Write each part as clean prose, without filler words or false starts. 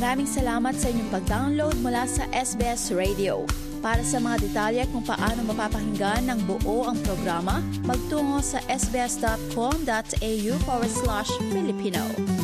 Maraming salamat sa inyong pag-download mula sa SBS Radio. Para sa mga detalye kung paano mapapakinggan ng buo ang programa, magtungo sa sbs.com.au/Filipino.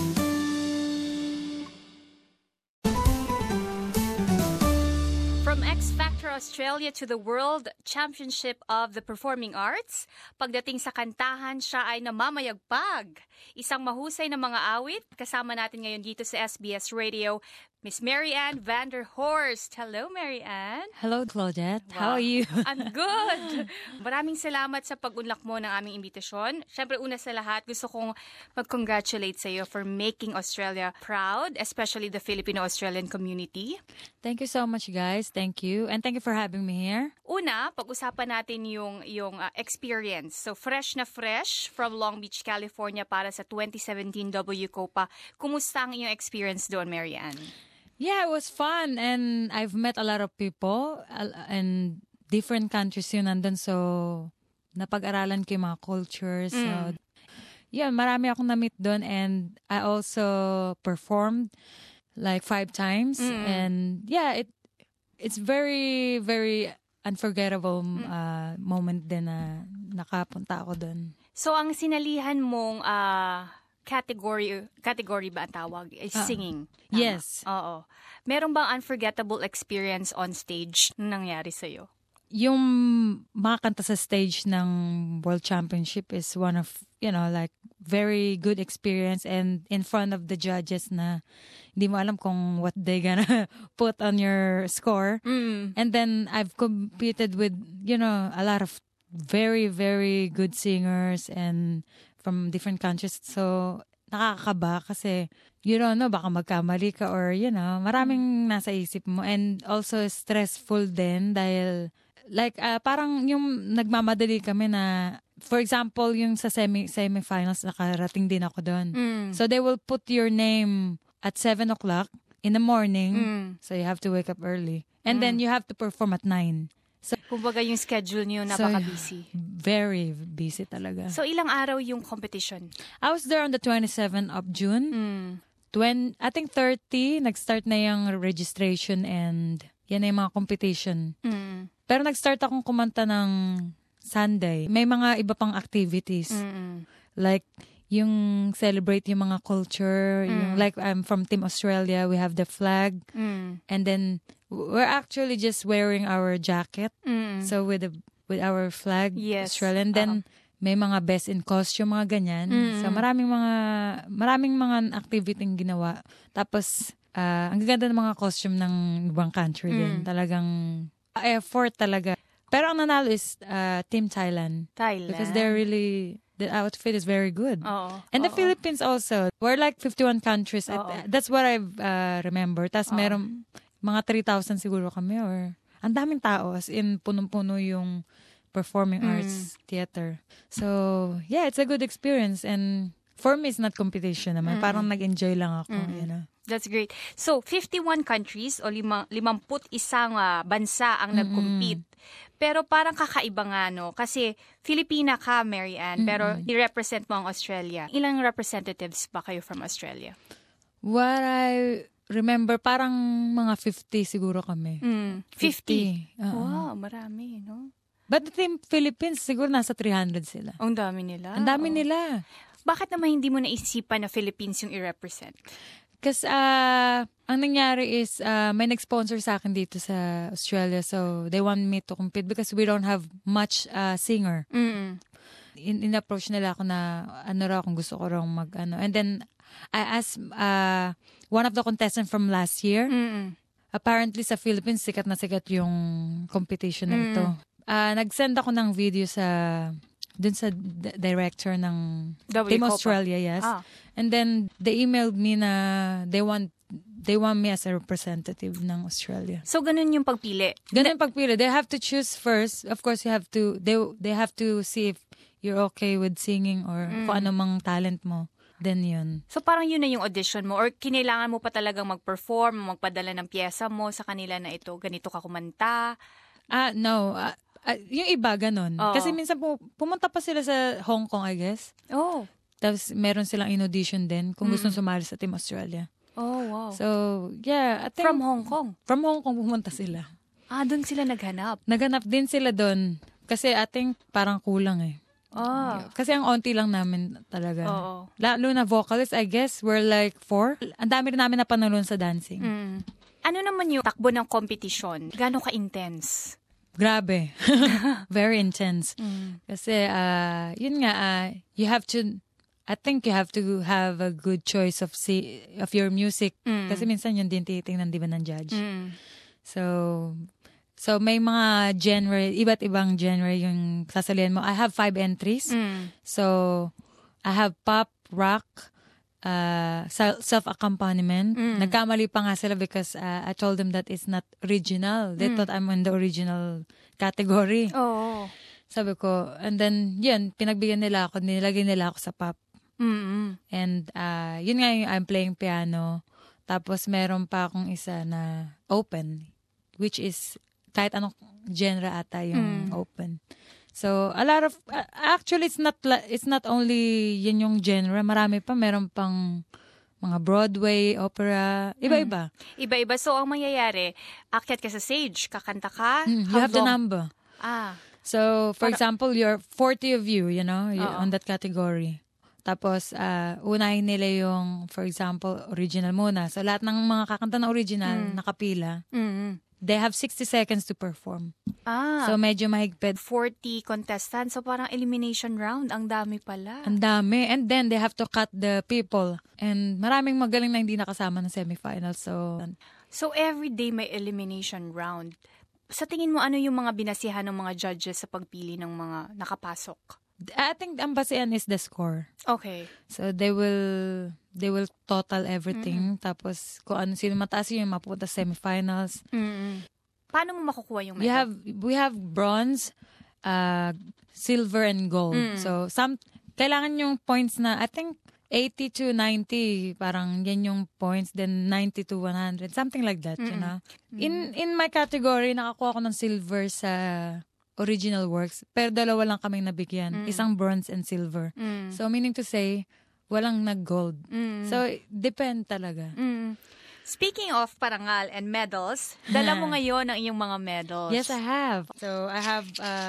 From X Factor Australia to the World Championship of the Performing Arts, pagdating sa kantahan, siya ay namamayagpag. Isang mahusay na mga awit, kasama natin ngayon dito sa SBS Radio, Miss Marianne Vanderhorst. Hello, Marianne. Hello, Claudette. Wow. How are you? I'm good. Maraming salamat sa pag-unlak mo ng aming imbitasyon. Siyempre, una sa lahat, gusto kong mag-congratulate sa iyo for making Australia proud, especially the Filipino-Australian community. Thank you so much, guys. Thank you. And thank you for having me here. Una, pag-usapan natin yung experience. So, fresh na fresh from Long Beach, California para sa 2017 WCOPA. Kumusta ang iyong experience doon, Marianne? Yeah, it was fun. And I've met a lot of people and different countries yun nandun. So, napag-aralan ko yung mga cultures. So, yeah, marami akong na-meet doon. And I also performed like 5 times. And yeah, it's very, very unforgettable moment din na nakapunta ako doon. So, ang sinalihan mong category ba ang tawag? Is singing. Tama? Yes. Oo. Meron bang unforgettable experience on stage na nangyari sa'yo? Yung makakanta sa stage ng World Championship is one of, like very good experience and in front of the judges na hindi mo alam kung what they gonna put on your score. And then I've competed with, a lot of very, very good singers and from different countries. So, nakakakaba kasi you don't know, baka magkamali ka or, maraming nasa isip mo. And also stressful din dahil like parang yung nagmamadali kami na, for example, yung sa semifinals, nakarating din ako doon. So, they will put your name at 7 o'clock in the morning. So, you have to wake up early. And then you have to perform at 9. So, kumbaga yung schedule niyo napaka-busy. Very busy talaga. So, ilang araw yung competition? I was there on the 27th of June. I think 30, nag-start na yung registration and yan na yung mga competition. Pero nag-start akong kumanta ng Sunday. May mga iba pang activities. Like, yung celebrate yung mga culture. Yung, like, I'm from Team Australia. We have the flag. And then, we're actually just wearing our jacket. So, with our flag, yes. Australian. Then, may mga best in costume, mga ganyan. So, maraming mga activity yung ginawa. Tapos, ang ganda ng mga costume ng ibang country din. Talagang effort talaga. Pero ang nanalo is Team Thailand. Because the outfit is very good. And the Philippines also. We're like 51 countries. That's what I remember. Tapos meron mga 3,000 siguro kami or ang daming tao. As in, punong-puno yung performing arts theater. So, yeah, it's a good experience. And for me, it's not competition naman. Parang nag-enjoy lang ako. That's great. So, 51 countries o 51 bansa ang nag-compete. Pero parang kakaiba nga, no? Kasi Filipina ka, Marianne, pero i-represent mo ang Australia. Ilang representatives ba kayo from Australia? What I remember, parang mga 50 siguro kami. 50? Wow, marami, no? But the Team Philippines, siguro nasa 300 sila. Ang dami nila. Ang dami nila. Bakit naman hindi mo naisipan na Philippines yung i-represent? Kasi ang nangyari is may nag-sponsor sa akin dito sa Australia. So, they want me to compete because we don't have much singer. In-approach nila ako na kung gusto ko raw And then, I asked one of the contestants from last year. Apparently, sa Philippines, sikat na sikat yung competition na ito. Nag-send ako ng video dun sa director ng Team Australia, yes. And then, they emailed me na they want me as a representative ng Australia. So, ganun yung pagpili? Ganun yung pagpili. They have to choose first. Of course, they have to see if you're okay with singing or kung ano mang talent mo. Then yun. So, parang yun na yung audition mo? Or kinailangan mo pa talagang mag-perform, magpadala ng pyesa mo sa kanila na ito, ganito ka kumanta? No. Yung iba, ganun. Kasi minsan pumunta pa sila sa Hong Kong, I guess. Tapos meron silang in-audition din kung gustong sumali sa Team Australia. Oh, wow. So, yeah, I think From Hong Kong? From Hong Kong pumunta sila. Doon sila naghanap? Naghanap din sila doon. Kasi I think parang kulang eh. Kasi ang onti lang namin talaga. Oo. Lalo na vocalists, I guess, we're like 4. Ang dami rin namin napanalon sa dancing. Ano naman yung takbo ng competition? Gano'ng ka-intense? Grabe. Very intense. Kasi, yun nga, I think you have to have a good choice of your music. Kasi minsan yun din titingnan, di ba, ng judge. So may mga genre, iba't ibang genre yung sasalihan mo. I have 5 entries. So, I have pop, rock, self-accompaniment. Nagkamali pa nga sila because I told them that it's not original. They thought I'm in the original category. Oo. Sabi ko, and then, yun, pinagbigyan nila ako, nilagay nila ako sa pop. And, yun nga yung I'm playing piano. Tapos, meron pa akong isa na open, which is kahit anong genre ata yung open. So, a lot of, actually, it's not only yun yung genre. Marami pa, meron pang mga Broadway, opera, iba-iba. Iba-iba. So, ang mangyayari, akyat ka sa stage, kakanta ka. You have the number. So, for example, you're 40 of you, on that category. Tapos, unahin nila yung, for example, original muna. So, lahat ng mga kakanta na original, nakapila. They have 60 seconds to perform. So, medyo mahigpit. 40 contestants. So, parang elimination round. Ang dami pala. Ang dami. And then, they have to cut the people. And maraming magaling na hindi nakasama ng semifinals. So, every day may elimination round. Sa tingin mo, ano yung mga binasihan ng mga judges sa pagpili ng mga nakapasok? I think ang basehan is the score. Okay. So, they will total everything. Tapos, kung ano, sino mataas yung mapunta sa semifinals. Paano mo makukuha yung medal? We have bronze, silver, and gold. So, kailangan yung points na, I think, 80 to 90, parang yan yung points, then 90 to 100, something like that, you know? In my category, nakakuha ko ng silver sa original works, pero 2 lang kaming nabigyan. Isang bronze and silver. So, meaning to say, walang nag-gold. So, depend talaga. Speaking of parangal and medals, dala mo ngayon ang iyong mga medals. Yes, I have. So, I have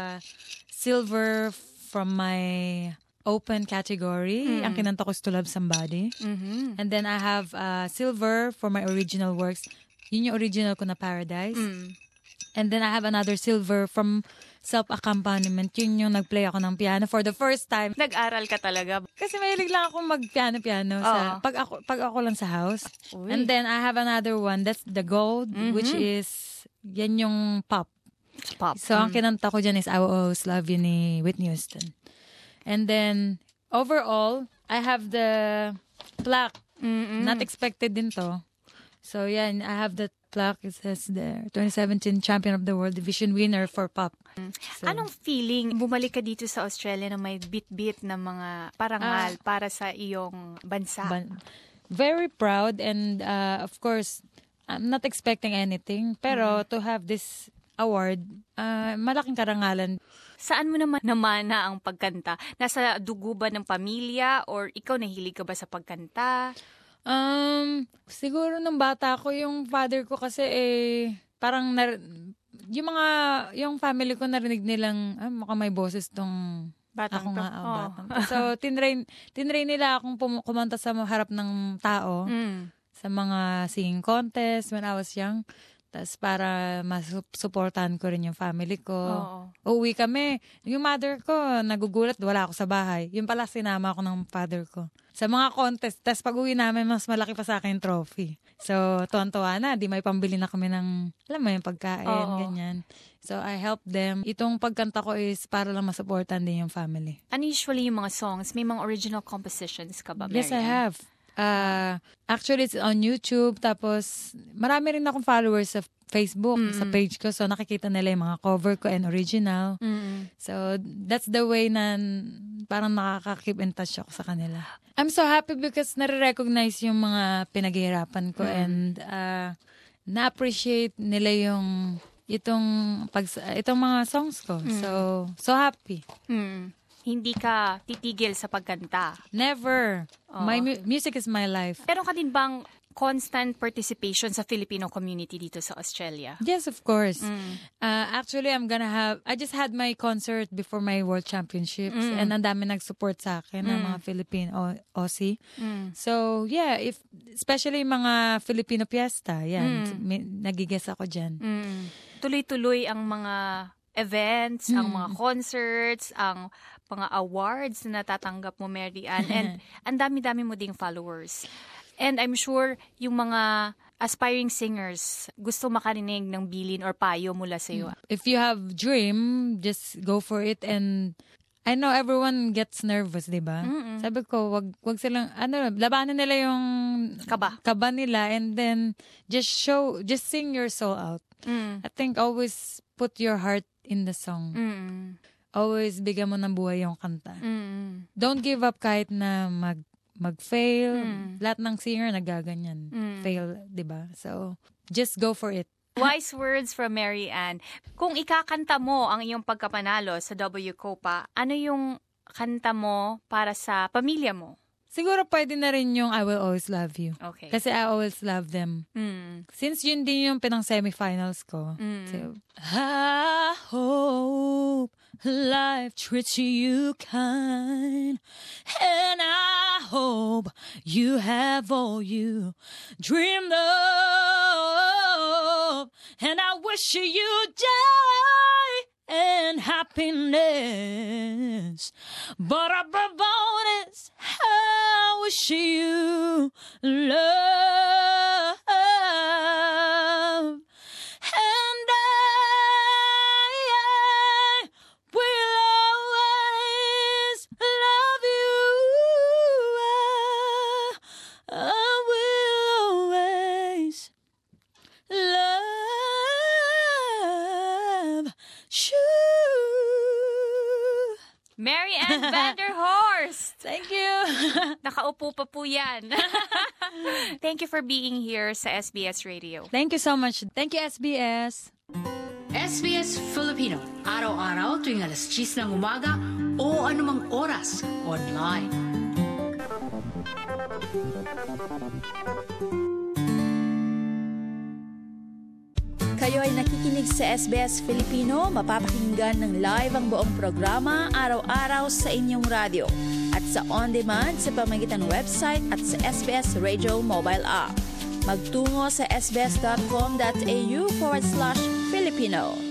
silver from my open category. Ang kinanta ko is To Love Somebody. And then, I have silver for my original works. Yun yung original ko na Paradise. And then, I have another silver from self-accompaniment. Yun yung nag-play ako ng piano for the first time. Nag-aral ka talaga? Kasi mahilig lang akong mag-piano-piano pag ako lang sa house. Uy. And then, I have another one. That's the gold, which is, yan yung pop. Pop. So, ang kinanta ko dyan is I Will Always Love You ni Whitney Houston. And then, overall, I have the plaque. Not expected din to. So, yan, I have the plaque. It says the 2017 Champion of the World Division winner for pop. So, anong feeling bumalik ka dito sa Australia na may bit-bit na mga parangal para sa iyong bansa? Very proud and of course, I'm not expecting anything. Pero to have this award, malaking karangalan. Saan mo naman namana ang pagkanta? Nasa dugo ba ng pamilya or ikaw nahilig ka ba sa pagkanta? Siguro nung bata ko, yung father ko kasi parang yung family ko narinig nilang mukhang may boses tong batang ako batang. So tinrain nila akong kumanta sa harap ng tao sa mga singing contest when I was young. Tapos para masuportahan ko rin yung family ko. Uuwi kami. Yung mother ko, nagugulat, wala ako sa bahay. Yung pala sinama ako ng father ko sa mga contest. Tapos pag uwi namin, mas malaki pa sa akin yung trophy. So, tuwan-tuwa na. Di may pambili na kami ng, alam mo yung pagkain, ganyan. So, I help them. Itong pagkanta ko is para lang masuportahan din yung family. And usually yung mga songs, may mga original compositions ka ba, Marian? Yes, I have. Actually, it's on YouTube. Tapos, marami rin akong followers sa Facebook, sa page ko. So, nakikita nila yung mga cover ko and original. So, that's the way na parang nakaka-keep in touch ako sa kanila. I'm so happy because nare-recognize yung mga pinaghihirapan ko and na-appreciate nila yung itong mga songs ko. So happy. Hindi ka titigil sa pagkanta? Never. My music is my life. Meron ka din bang constant participation sa Filipino community dito sa Australia? Yes, of course. Actually, I just had my concert before my World Championships and ang dami nag-support sa akin ng mga Filipino Aussie. So, yeah, especially mga Filipino fiesta, yan, nagigess ako dyan. Tuloy-tuloy ang mga events, ang mga concerts, ang mga awards na natatanggap mo, Mary Ann. And ang dami-dami mo ding followers. And I'm sure yung mga aspiring singers gusto makarinig ng bilin or payo mula sa iyo. If you have dream, just go for it. And I know everyone gets nervous, di ba? Sabi ko, wag silang, labanan nila yung kaba nila, and then just sing your soul out. I think always put your heart in the song. Always bigyan mo ng buhay yung kanta. Don't give up kahit na mag-fail. Lahat ng singer nagaganyan. Fail, di ba? So, just go for it. Wise words from Mary Ann. Kung ikakanta mo ang iyong pagkapanalo sa W Copa, ano yung kanta mo para sa pamilya mo? Siguro pwede na rin yung I Will Always Love You. Okay. Kasi I always love them. Since yun din yung pinang semifinals ko. So, I hope life treats you kind, and I hope you have all you dreamed of, and I wish you joy and happiness, but above all this, I wish you love, and I will always love you. I will always love you. Mary Ann Vanderhorst! Thank you. Nakaupo pa po yan. Thank you for being here sa SBS Radio. Thank you so much. Thank you, SBS. SBS Filipino, araw-araw tuwing alas 10 ng umaga o anumang oras online. Kayo ay nakikinig sa SBS Filipino, mapapakinggan ng live ang buong programa araw-araw sa inyong radyo at sa on-demand sa pamamagitan ng website at sa SBS Radio mobile app. Magtungo sa sbs.com.au/Filipino.